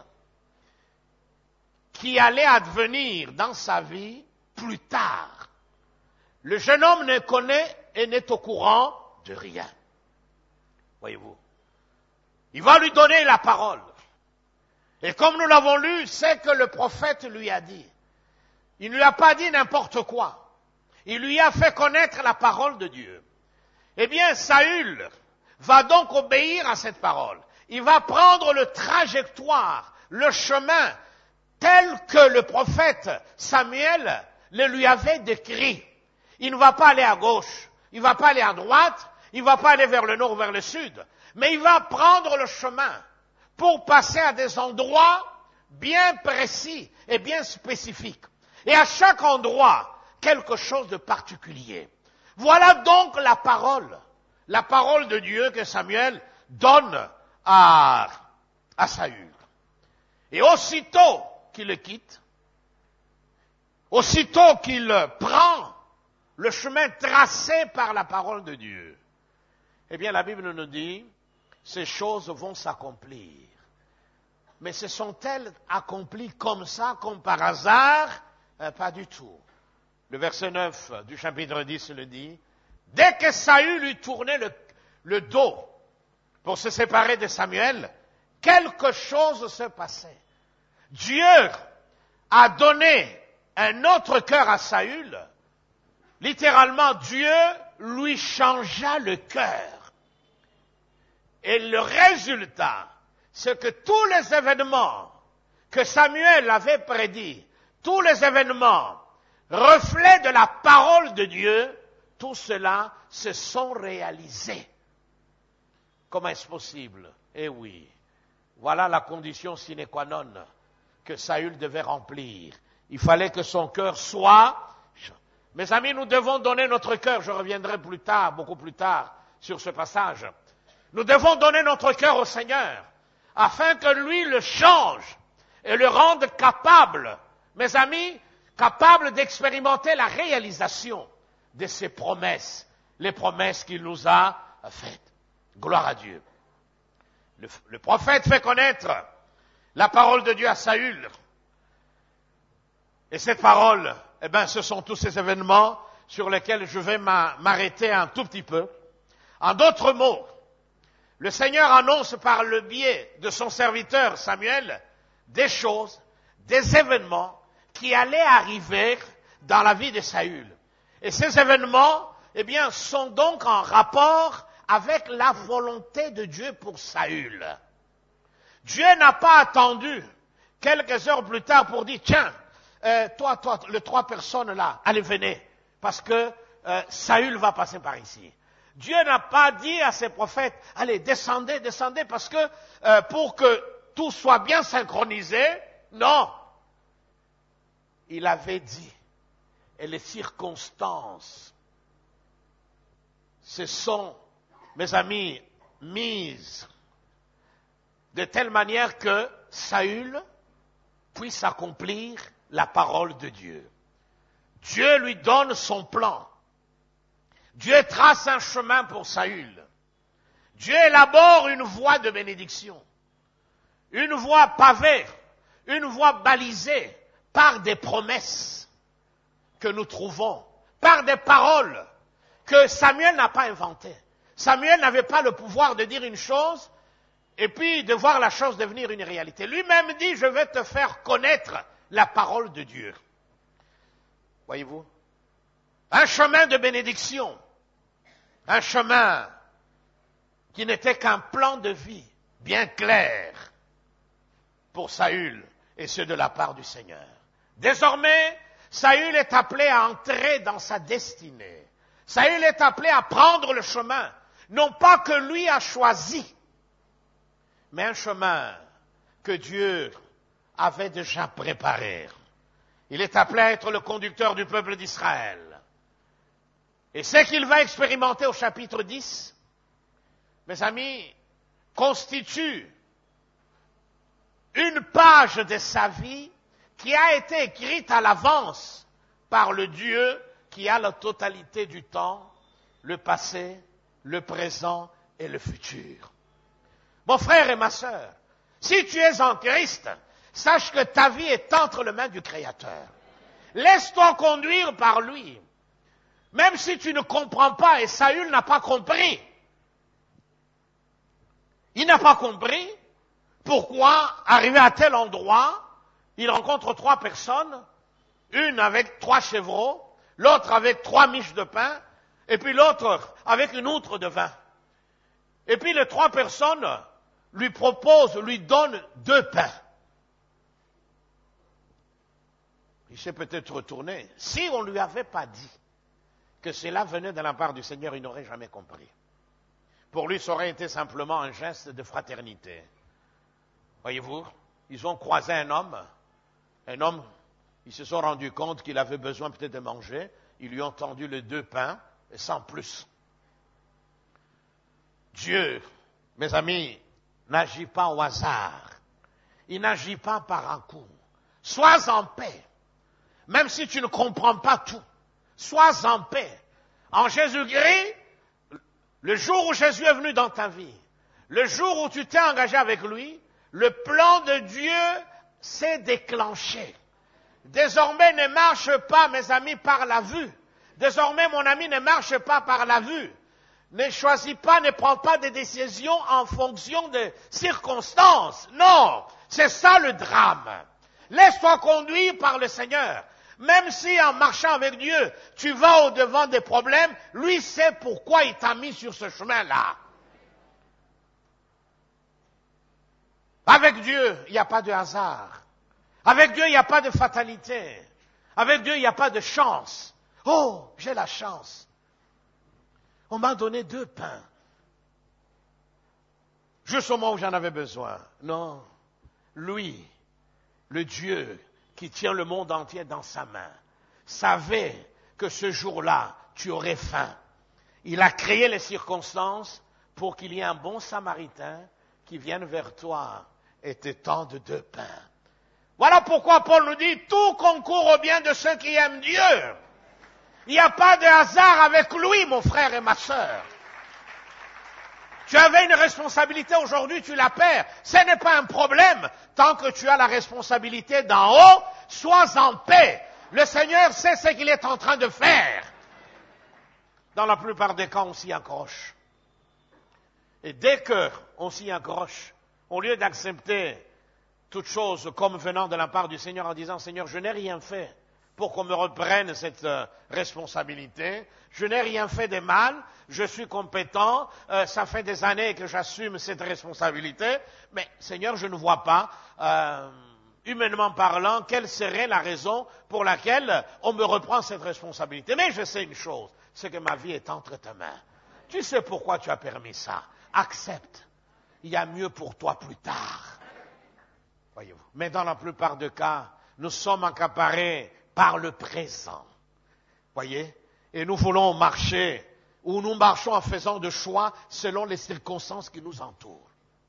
qui allaient advenir dans sa vie plus tard. Le jeune homme ne connaît et n'est au courant de rien. Voyez-vous. Il va lui donner la parole. Et comme nous l'avons lu, c'est que le prophète lui a dit. Il ne lui a pas dit n'importe quoi. Il lui a fait connaître la parole de Dieu. Eh bien, Saül va donc obéir à cette parole. Il va prendre le trajectoire, le chemin, tel que le prophète Samuel le lui avait décrit. Il ne va pas aller à gauche, il ne va pas aller à droite, il ne va pas aller vers le nord ou vers le sud, mais il va prendre le chemin pour passer à des endroits bien précis et bien spécifiques. Et à chaque endroit, quelque chose de particulier. Voilà donc la parole, la parole de Dieu que Samuel donne à, à Saül. Et aussitôt qu'il le quitte, aussitôt qu'il prend le chemin tracé par la parole de Dieu, eh bien la Bible nous dit, ces choses vont s'accomplir. Mais se sont-elles accomplies comme ça, comme par hasard? euh, Pas du tout. Le verset neuf du chapitre dix le dit, dès que Saül lui tournait le, le dos pour se séparer de Samuel, quelque chose se passait. Dieu a donné un autre cœur à Saül. Littéralement, Dieu lui changea le cœur. Et le résultat, c'est que tous les événements que Samuel avait prédits, tous les événements reflets de la parole de Dieu, tout cela se sont réalisés. Comment est-ce possible? Eh oui, voilà la condition sine qua non que Saül devait remplir. Il fallait que son cœur soit... Mes amis, nous devons donner notre cœur. Je reviendrai plus tard, beaucoup plus tard, sur ce passage. Nous devons donner notre cœur au Seigneur, afin que lui le change et le rende capable, mes amis, capable d'expérimenter la réalisation de ses promesses, les promesses qu'il nous a faites. Gloire à Dieu. Le, le prophète fait connaître la parole de Dieu à Saül. Et cette parole, eh bien, ce sont tous ces événements sur lesquels je vais m'arrêter un tout petit peu. En d'autres mots, le Seigneur annonce par le biais de son serviteur Samuel des choses, des événements qui allaient arriver dans la vie de Saül. Et ces événements, eh bien, sont donc en rapport avec la volonté de Dieu pour Saül. Dieu n'a pas attendu quelques heures plus tard pour dire, tiens, euh, toi, toi, les trois personnes là, allez, venez, parce que euh, Saül va passer par ici. Dieu n'a pas dit à ses prophètes, allez, descendez, descendez, parce que euh, pour que tout soit bien synchronisé, non. Il avait dit, et les circonstances se sont, mes amis, mises de telle manière que Saül puisse accomplir la parole de Dieu. Dieu lui donne son plan. Dieu trace un chemin pour Saül. Dieu élabore une voie de bénédiction. Une voie pavée, une voie balisée par des promesses que nous trouvons, par des paroles que Samuel n'a pas inventées. Samuel n'avait pas le pouvoir de dire une chose et puis de voir la chose devenir une réalité. Lui-même dit, je vais te faire connaître la parole de Dieu. Voyez-vous? Un chemin de bénédiction, un chemin qui n'était qu'un plan de vie bien clair pour Saül et ceux de la part du Seigneur. Désormais, Saül est appelé à entrer dans sa destinée. Saül est appelé à prendre le chemin, non pas que lui a choisi, mais un chemin que Dieu avait déjà préparé. Il est appelé à être le conducteur du peuple d'Israël. Et ce qu'il va expérimenter au chapitre dix, mes amis, constitue une page de sa vie qui a été écrite à l'avance par le Dieu qui a la totalité du temps, le passé, le présent et le futur. Mon frère et ma sœur, si tu es en Christ, sache que ta vie est entre les mains du Créateur. Laisse-toi conduire par lui. Même si tu ne comprends pas, et Saül n'a pas compris. Il n'a pas compris pourquoi, arrivé à tel endroit, il rencontre trois personnes, une avec trois chevreaux, l'autre avec trois miches de pain, et puis l'autre avec une outre de vin. Et puis les trois personnes lui proposent, lui donnent deux pains. Il s'est peut-être retourné. Si on ne lui avait pas dit que cela venait de la part du Seigneur, il n'aurait jamais compris. Pour lui, ça aurait été simplement un geste de fraternité. Voyez-vous, ils ont croisé un homme, un homme, ils se sont rendus compte qu'il avait besoin peut-être de manger, ils lui ont tendu les deux pains, et sans plus. Dieu, mes amis, n'agit pas au hasard. Il n'agit pas par un coup. Sois en paix. Même si tu ne comprends pas tout, sois en paix. En Jésus-Christ, le jour où Jésus est venu dans ta vie, le jour où tu t'es engagé avec lui, le plan de Dieu s'est déclenché. Désormais, ne marche pas, mes amis, par la vue. Désormais, mon ami, ne marche pas par la vue. Ne choisis pas, ne prends pas des décisions en fonction des circonstances. Non, c'est ça le drame. Laisse-toi conduire par le Seigneur. Même si en marchant avec Dieu, tu vas au-devant des problèmes, lui sait pourquoi il t'a mis sur ce chemin-là. Avec Dieu, il n'y a pas de hasard. Avec Dieu, il n'y a pas de fatalité. Avec Dieu, il n'y a pas de chance. Oh, j'ai la chance. On m'a donné deux pains. Juste au moment où j'en avais besoin. Non. Lui, le Dieu qui tient le monde entier dans sa main, savait que ce jour-là, tu aurais faim. Il a créé les circonstances pour qu'il y ait un bon samaritain qui vienne vers toi et te tende deux pains. Voilà pourquoi Paul nous dit, tout concourt au bien de ceux qui aiment Dieu. Il n'y a pas de hasard avec lui, mon frère et ma sœur. Tu avais une responsabilité aujourd'hui, tu la perds. Ce n'est pas un problème. Tant que tu as la responsabilité d'en haut, sois en paix. Le Seigneur sait ce qu'il est en train de faire. Dans la plupart des cas, on s'y accroche. Et dès qu'on s'y accroche, au lieu d'accepter toute chose comme venant de la part du Seigneur en disant, Seigneur, je n'ai rien fait pour qu'on me reprenne cette euh, responsabilité. Je n'ai rien fait de mal, je suis compétent, euh, ça fait des années que j'assume cette responsabilité, mais Seigneur, je ne vois pas, euh, humainement parlant, quelle serait la raison pour laquelle on me reprend cette responsabilité. Mais je sais une chose, c'est que ma vie est entre tes mains. Tu sais pourquoi tu as permis ça. Accepte. Il y a mieux pour toi plus tard. Voyez-vous. Mais dans la plupart des cas, nous sommes accaparés par le présent. Voyez? Et nous voulons marcher, ou nous marchons en faisant de choix selon les circonstances qui nous entourent.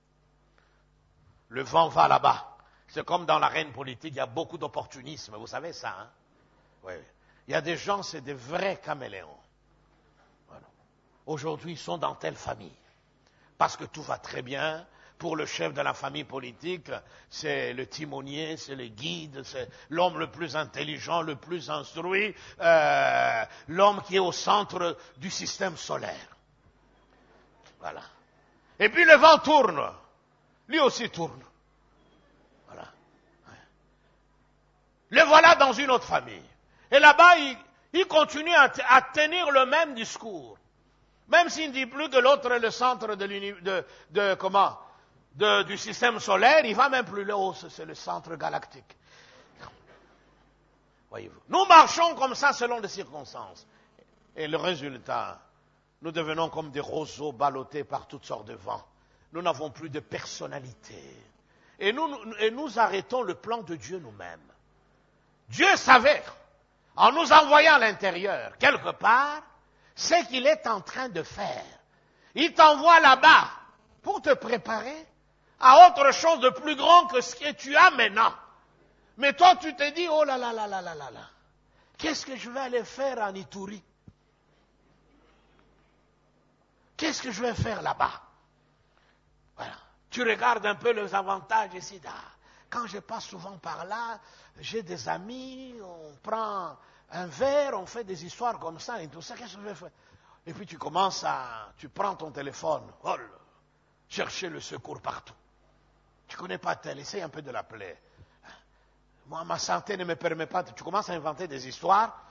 Le vent va là-bas. C'est comme dans l'arène politique, il y a beaucoup d'opportunisme. Vous savez ça, hein? Oui. Il y a des gens, c'est des vrais caméléons. Voilà. Aujourd'hui, ils sont dans telle famille. Parce que tout va très bien, Pour le chef de la famille politique, c'est le timonier, c'est le guide, c'est l'homme le plus intelligent, le plus instruit, euh, l'homme qui est au centre du système solaire. Voilà. Et puis le vent tourne. Lui aussi tourne. Voilà. Le voilà dans une autre famille. Et là-bas, il, il continue à, à tenir le même discours. Même s'il ne dit plus que l'autre est le centre de, de, de comment de, du système solaire, il va même plus là, oh, c'est le centre galactique. Voyez-vous. Nous marchons comme ça selon les circonstances. Et le résultat, nous devenons comme des roseaux ballottés par toutes sortes de vents. Nous n'avons plus de personnalité. Et nous, et nous arrêtons le plan de Dieu nous-mêmes. Dieu savait, en nous envoyant à l'intérieur, quelque part, ce qu'il est en train de faire. Il t'envoie là-bas pour te préparer à autre chose de plus grand que ce que tu as maintenant. Mais toi, tu te dis, oh là là là là là là là, qu'est-ce que je vais aller faire en Ituri? Qu'est-ce que je vais faire là-bas? Voilà. Tu regardes un peu les avantages ici. Ah, quand je passe souvent par là, j'ai des amis, on prend un verre, on fait des histoires comme ça et tout ça. Qu'est-ce que je vais faire? Et puis tu commences à, tu prends ton téléphone, oh là, chercher le secours partout. Tu connais pas tel, essaye un peu de l'appeler. Moi, ma santé ne me permet pas. Tu commences à inventer des histoires.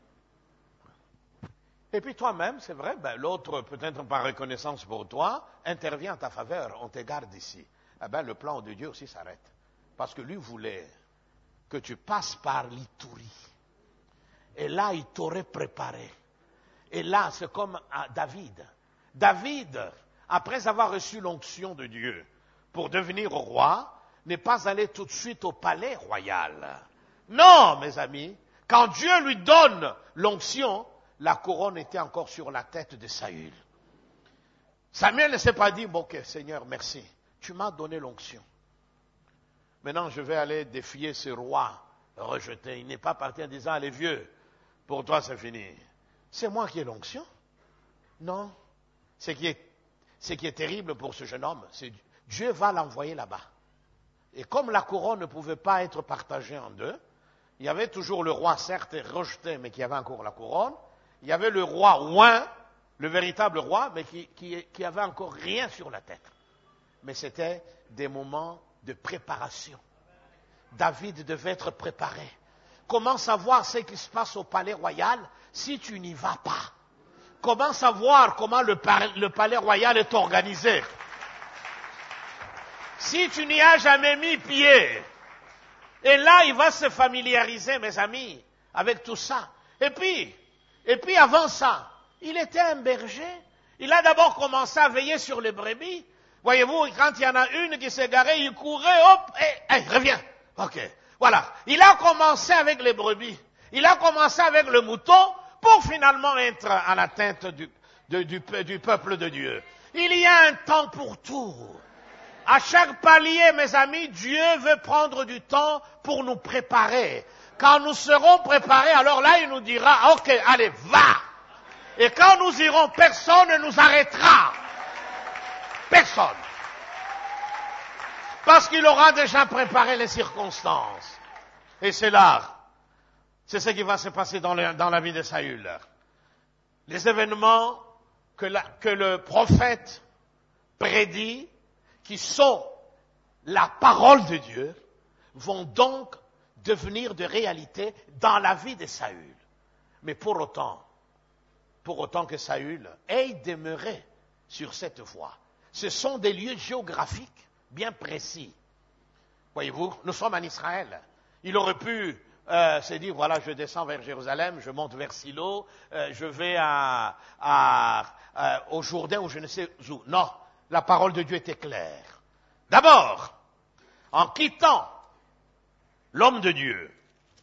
Et puis toi-même, c'est vrai, ben, l'autre, peut-être par reconnaissance pour toi, intervient en ta faveur, on te garde ici. Eh ben, le plan de Dieu aussi s'arrête. Parce que lui voulait que tu passes par l'Ituri. Et là, il t'aurait préparé. Et là, c'est comme à David. David, après avoir reçu l'onction de Dieu pour devenir roi, n'est pas allé tout de suite au palais royal. Non, mes amis, quand Dieu lui donne l'onction, la couronne était encore sur la tête de Saül. Samuel ne s'est pas dit, bon, ok, Seigneur, merci, tu m'as donné l'onction. Maintenant, je vais aller défier ce roi rejeté. Il n'est pas parti en disant, allez vieux, pour toi c'est fini. C'est moi qui ai l'onction? Non. Ce qui est, ce qui est terrible pour ce jeune homme, c'est Dieu va l'envoyer là-bas. Et comme la couronne ne pouvait pas être partagée en deux, il y avait toujours le roi, certes rejeté, mais qui avait encore la couronne. Il y avait le roi oint, le véritable roi, mais qui, qui, qui avait encore rien sur la tête. Mais c'était des moments de préparation. David devait être préparé. Comment savoir ce qui se passe au palais royal si tu n'y vas pas? Comment savoir comment le, le palais royal est organisé si tu n'y as jamais mis pied? Et là, il va se familiariser, mes amis, avec tout ça. Et puis, et puis avant ça, il était un berger. Il a d'abord commencé à veiller sur les brebis. Voyez-vous, quand il y en a une qui s'est garée, il courait, hop, et, et reviens. Ok, voilà. Il a commencé avec les brebis. Il a commencé avec le mouton pour finalement être à la tête du, de, du, du peuple de Dieu. Il y a un temps pour tout. À chaque palier, mes amis, Dieu veut prendre du temps pour nous préparer. Quand nous serons préparés, alors là, il nous dira, ok, allez, va. Et quand nous irons, personne ne nous arrêtera. Personne. Parce qu'il aura déjà préparé les circonstances. Et c'est là, c'est ce qui va se passer dans, le, dans la vie de Saül. Les événements que, la, que le prophète prédit, qui sont la parole de Dieu, vont donc devenir de réalité dans la vie de Saül. Mais pour autant, pour autant que Saül ait demeuré sur cette voie. Ce sont des lieux géographiques bien précis. Voyez-vous, nous sommes en Israël. Il aurait pu euh, se dire, voilà, je descends vers Jérusalem, je monte vers Silo, euh, je vais à, à, à, au Jourdain ou je ne sais où. Non, la parole de Dieu était claire. D'abord, en quittant l'homme de Dieu,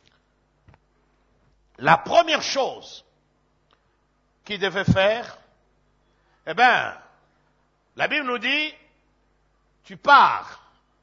la première chose qu'il devait faire, eh bien, la Bible nous dit, tu pars,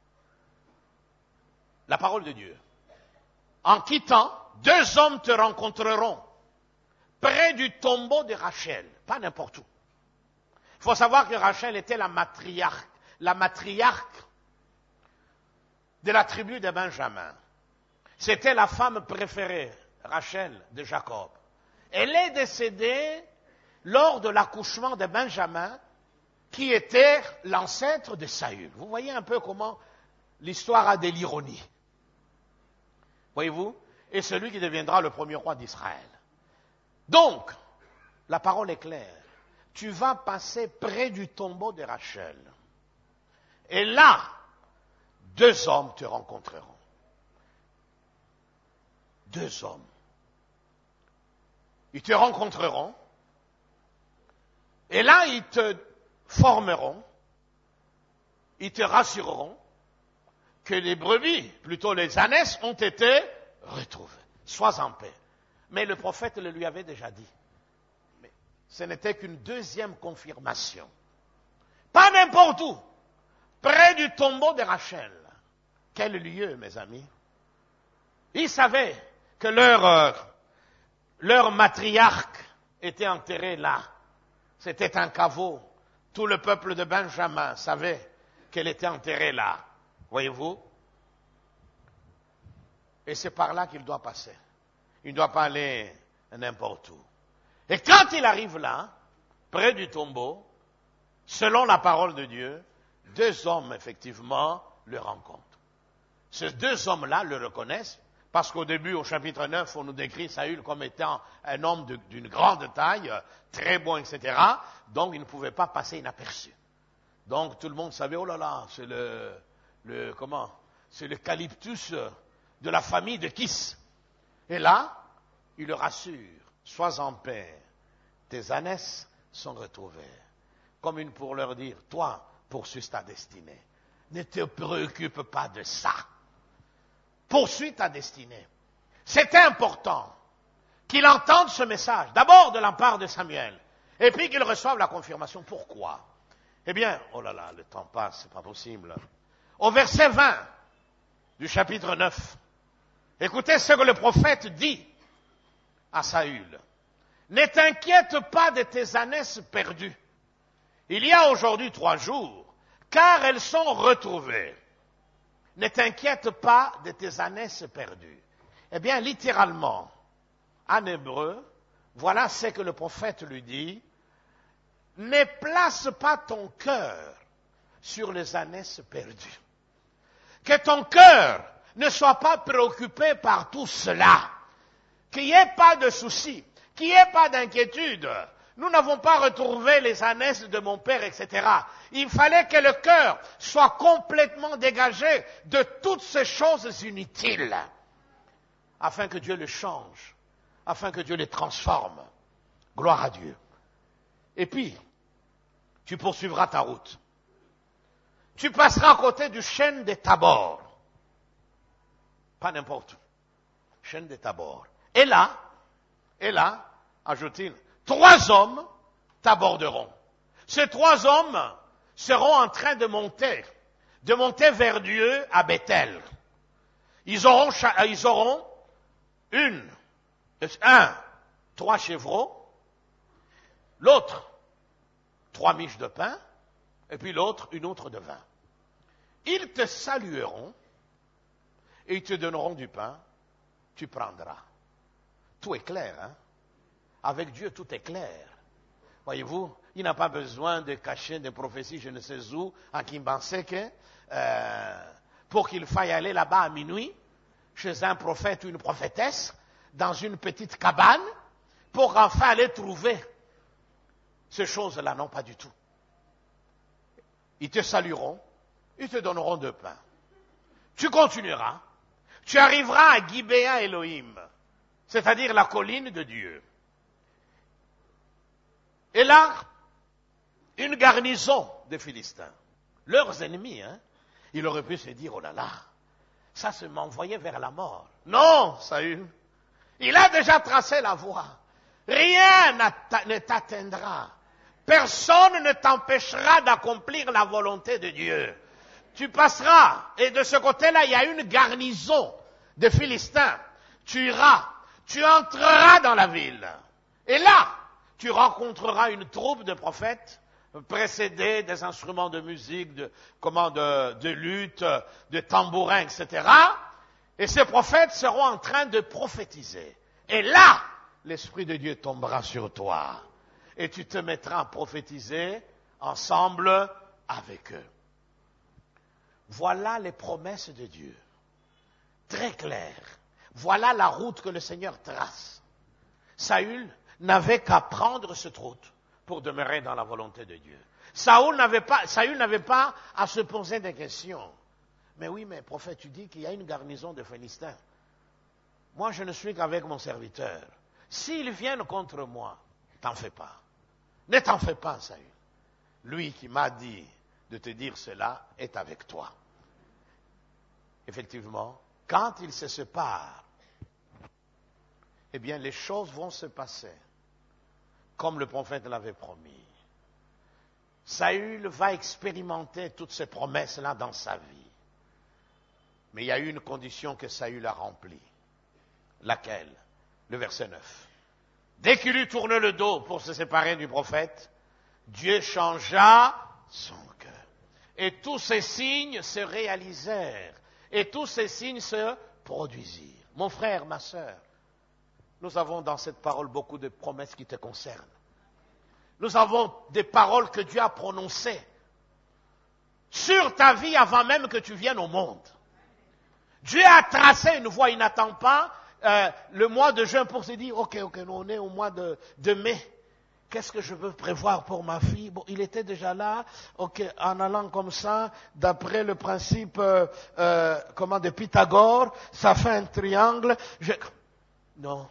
la parole de Dieu. En quittant, deux hommes te rencontreront près du tombeau de Rachel, pas n'importe où. Il faut savoir que Rachel était la matriarche, la matriarche de la tribu de Benjamin. C'était la femme préférée, Rachel, de Jacob. Elle est décédée lors de l'accouchement de Benjamin, qui était l'ancêtre de Saül. Vous voyez un peu comment l'histoire a de l'ironie. Voyez-vous? Et celui qui deviendra le premier roi d'Israël. Donc, la parole est claire. Tu vas passer près du tombeau de Rachel. Et là, deux hommes te rencontreront. Deux hommes. Ils te rencontreront. Et là, ils te formeront. Ils te rassureront que les brebis, plutôt les ânesses, ont été retrouvées. Sois en paix. Mais le prophète le lui avait déjà dit. Mais ce n'était qu'une deuxième confirmation. Pas n'importe où. Près du tombeau de Rachel. Quel lieu, mes amis. Ils savaient que leur, euh, leur matriarche était enterré là. C'était un caveau. Tout le peuple de Benjamin savait qu'elle était enterrée là. Voyez-vous? Et c'est par là qu'il doit passer. Il ne doit pas aller n'importe où. Et quand il arrive là, près du tombeau, selon la parole de Dieu, deux hommes, effectivement, le rencontrent. Ces deux hommes-là le reconnaissent, parce qu'au début, au chapitre neuf, on nous décrit Saül comme étant un homme de, d'une grande taille, très bon, et cetera. Donc, il ne pouvait pas passer inaperçu. Donc, tout le monde savait, oh là là, c'est le, le comment, c'est l'eucalyptus de la famille de Kis. Et là, il le rassure, sois en paix, tes ânesses sont retrouvées. Comme une pour leur dire, toi, poursuis ta destinée. Ne te préoccupe pas de ça. Poursuis ta destinée. C'était important qu'il entende ce message, d'abord de la part de Samuel, et puis qu'il reçoive la confirmation. Pourquoi? Eh bien, oh là là, le temps passe, c'est pas possible. Au verset vingt du chapitre neuf, écoutez ce que le prophète dit à Saül. Ne t'inquiète pas de tes ânesses perdues. Il y a aujourd'hui trois jours, car elles sont retrouvées. Ne t'inquiète pas de tes ânesses perdues. Eh bien, littéralement, en hébreu, voilà ce que le prophète lui dit. Ne place pas ton cœur sur les ânesses perdues. Que ton cœur ne soit pas préoccupé par tout cela. Qu'il n'y ait pas de soucis, qu'il n'y ait pas d'inquiétude. Nous n'avons pas retrouvé les ânesses de mon père, et cetera. Il fallait que le cœur soit complètement dégagé de toutes ces choses inutiles, afin que Dieu le change, afin que Dieu les transforme. Gloire à Dieu. Et puis, tu poursuivras ta route. Tu passeras à côté du chêne de Tabor. Pas n'importe où. Chêne de Tabor. Et là, et là, ajoute-t-il, trois hommes t'aborderont. Ces trois hommes seront en train de monter, de monter vers Dieu à Bethel. Ils auront, ils auront une, un, trois chevreaux, l'autre, trois miches de pain, et puis l'autre, une autre de vin. Ils te salueront et ils te donneront du pain, tu prendras. Tout est clair, hein? Avec Dieu, tout est clair. Voyez-vous, il n'a pas besoin de cacher des prophéties, je ne sais où, à Kimbanseke, euh, pour qu'il faille aller là-bas à minuit, chez un prophète ou une prophétesse, dans une petite cabane, pour enfin aller trouver ces choses-là. Non, pas du tout. Ils te salueront, ils te donneront de pain. Tu continueras, tu arriveras à Gibéa Elohim, c'est-à-dire la colline de Dieu. Et là, une garnison de Philistins, leurs ennemis, hein, il aurait pu se dire, oh là là, ça se m'envoyait vers la mort. Non, Saül, il a déjà tracé la voie. Rien ne t'atteindra. Personne ne t'empêchera d'accomplir la volonté de Dieu. Tu passeras, et de ce côté-là, il y a une garnison de Philistins. Tu iras, tu entreras dans la ville. Et là, tu rencontreras une troupe de prophètes précédés des instruments de musique, de, comment, de, de lutte, de tambourins, et cetera. Et ces prophètes seront en train de prophétiser. Et là, l'Esprit de Dieu tombera sur toi. Et tu te mettras à prophétiser ensemble avec eux. Voilà les promesses de Dieu. Très claires. Voilà la route que le Seigneur trace. Saül n'avait qu'à prendre cette route pour demeurer dans la volonté de Dieu. Saül n'avait pas, Saül n'avait pas à se poser des questions. Mais oui, mais prophète, tu dis qu'il y a une garnison de Philistins. Moi, je ne suis qu'avec mon serviteur. S'ils viennent contre moi, t'en fais pas. Ne t'en fais pas, Saül. Lui qui m'a dit de te dire cela est avec toi. Effectivement, quand ils se séparent, eh bien, les choses vont se passer comme le prophète l'avait promis. Saül va expérimenter toutes ces promesses-là dans sa vie. Mais il y a eu une condition que Saül a remplie. Laquelle? Le verset neuf. Dès qu'il lui tournait le dos pour se séparer du prophète, Dieu changea son cœur. Et tous ces signes se réalisèrent. Et tous ces signes se produisirent. Mon frère, ma sœur, nous avons dans cette parole beaucoup de promesses qui te concernent. Nous avons des paroles que Dieu a prononcées sur ta vie avant même que tu viennes au monde. Dieu a tracé une voie, il n'attend pas euh, le mois de juin pour se dire, ok, ok, nous on est au mois de, de mai. Qu'est-ce que je veux prévoir pour ma fille? Bon, il était déjà là, ok, en allant comme ça, d'après le principe euh, euh, comment, de Pythagore, ça fait un triangle. Je... Non.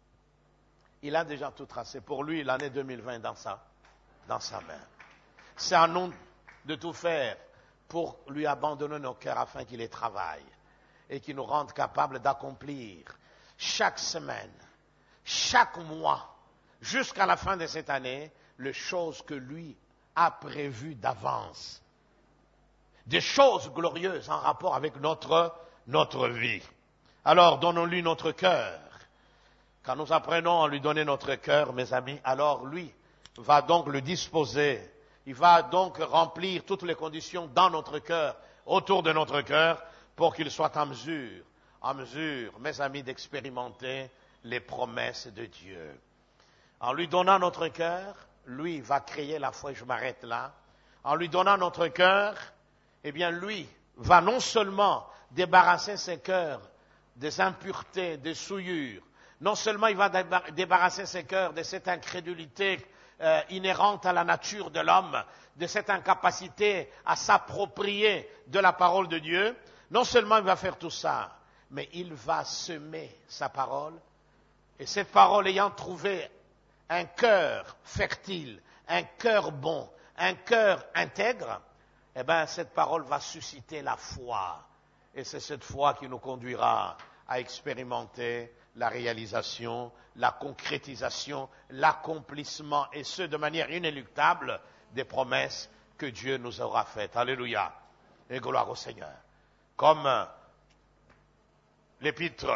Il a déjà tout tracé. Pour lui, l'année deux mille vingt dans sa, dans sa main. C'est à nous de tout faire pour lui abandonner nos cœurs afin qu'il les travaille et qu'il nous rende capables d'accomplir chaque semaine, chaque mois, jusqu'à la fin de cette année, les choses que lui a prévues d'avance. Des choses glorieuses en rapport avec notre, notre vie. Alors, donnons-lui notre cœur. Quand nous apprenons à lui donner notre cœur, mes amis, alors lui va donc le disposer. Il va donc remplir toutes les conditions dans notre cœur, autour de notre cœur, pour qu'il soit en mesure, en mesure, mes amis, d'expérimenter les promesses de Dieu. En lui donnant notre cœur, lui va créer la foi, je m'arrête là. En lui donnant notre cœur, eh bien lui va non seulement débarrasser ses cœurs des impuretés, des souillures, non seulement il va débarrasser ses cœurs de cette incrédulité euh, inhérente à la nature de l'homme, de cette incapacité à s'approprier de la parole de Dieu, non seulement il va faire tout ça, mais il va semer sa parole, et cette parole ayant trouvé un cœur fertile, un cœur bon, un cœur intègre, eh bien cette parole va susciter la foi, et c'est cette foi qui nous conduira à expérimenter la réalisation, la concrétisation, l'accomplissement, et ce, de manière inéluctable, des promesses que Dieu nous aura faites. Alléluia. Et gloire au Seigneur. Comme l'épître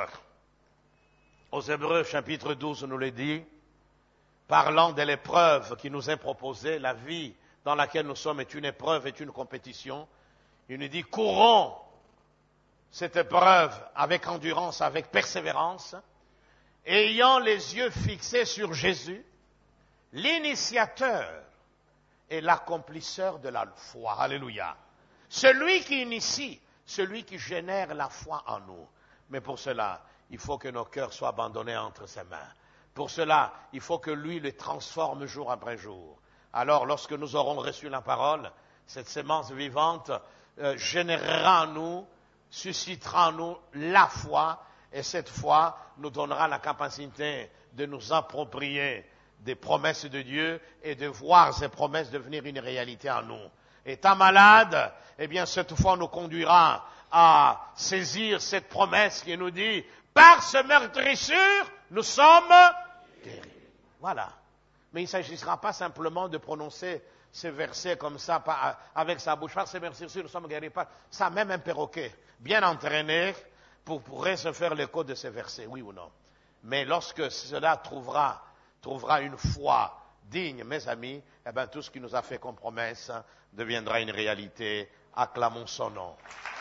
aux Hébreux, chapitre douze, nous le dit, parlant de l'épreuve qui nous est proposée, la vie dans laquelle nous sommes est une épreuve, est une compétition, il nous dit, courons cette épreuve avec endurance, avec persévérance, ayant les yeux fixés sur Jésus, l'initiateur et l'accomplisseur de la foi. Alléluia. Celui qui initie, celui qui génère la foi en nous. Mais pour cela, il faut que nos cœurs soient abandonnés entre ses mains. Pour cela, il faut que lui les transforme jour après jour. Alors, lorsque nous aurons reçu la parole, cette sémence vivante euh, générera en nous, suscitera en nous la foi, et cette foi nous donnera la capacité de nous approprier des promesses de Dieu et de voir ces promesses devenir une réalité en nous. Étant malade, eh bien cette foi nous conduira à saisir cette promesse qui nous dit, par ce meurtrissure, nous sommes guéris. Voilà. Mais il ne s'agira pas simplement de prononcer ces versets comme ça, avec sa bouche. Par ce meurtrissure, nous sommes guéris. Ça, même un perroquet, bien entraîné, pour, pourrait se faire l'écho de ces versets, oui ou non. Mais lorsque cela trouvera, trouvera une foi digne, mes amis, eh bien, tout ce qu'il nous a fait comme promesse deviendra une réalité. Acclamons son nom.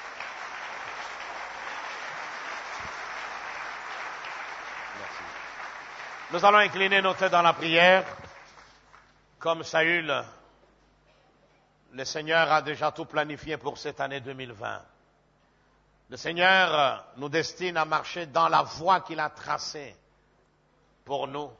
Merci. Nous allons incliner nos têtes dans la prière. Comme Saül, le Seigneur a déjà tout planifié pour cette année deux mille vingt. Le Seigneur nous destine à marcher dans la voie qu'il a tracée pour nous.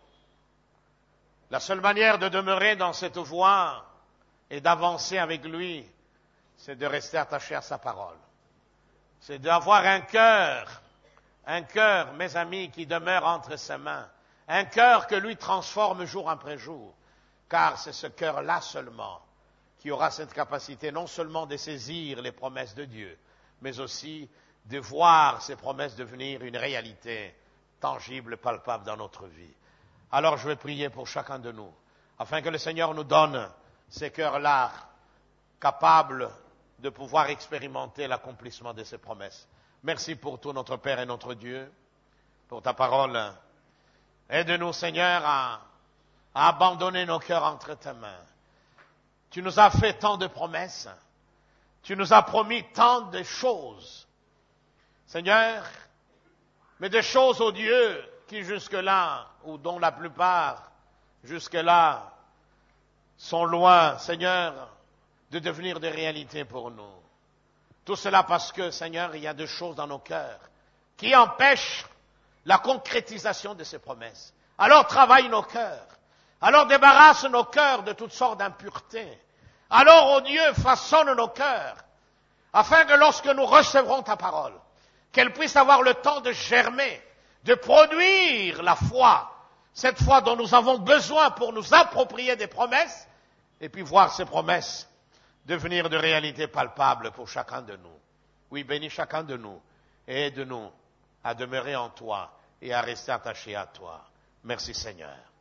La seule manière de demeurer dans cette voie et d'avancer avec lui, c'est de rester attaché à sa parole. C'est d'avoir un cœur, un cœur, mes amis, qui demeure entre ses mains. Un cœur que lui transforme jour après jour. Car c'est ce cœur-là seulement qui aura cette capacité non seulement de saisir les promesses de Dieu, mais aussi de voir ces promesses devenir une réalité tangible, palpable dans notre vie. Alors je vais prier pour chacun de nous, afin que le Seigneur nous donne ces cœurs-là capables de pouvoir expérimenter l'accomplissement de ces promesses. Merci pour tout, notre Père et notre Dieu, pour ta parole. Aide-nous, Seigneur, à, à abandonner nos cœurs entre tes mains. Tu nous as fait tant de promesses. Tu nous as promis tant de choses. Seigneur, mais des choses, ô Dieu, qui jusque-là, ou dont la plupart, jusque-là, sont loin, Seigneur, de devenir des réalités pour nous. Tout cela parce que, Seigneur, il y a des choses dans nos cœurs qui empêchent la concrétisation de ces promesses. Alors travaille nos cœurs. Alors débarrasse nos cœurs de toutes sortes d'impuretés. Alors, ô Dieu, façonne nos cœurs, afin que lorsque nous recevrons ta parole, qu'elle puisse avoir le temps de germer, de produire la foi, cette foi dont nous avons besoin pour nous approprier des promesses, et puis voir ces promesses devenir de réalités palpables pour chacun de nous. Oui, bénis chacun de nous et aide-nous à demeurer en toi et à rester attachés à toi. Merci Seigneur.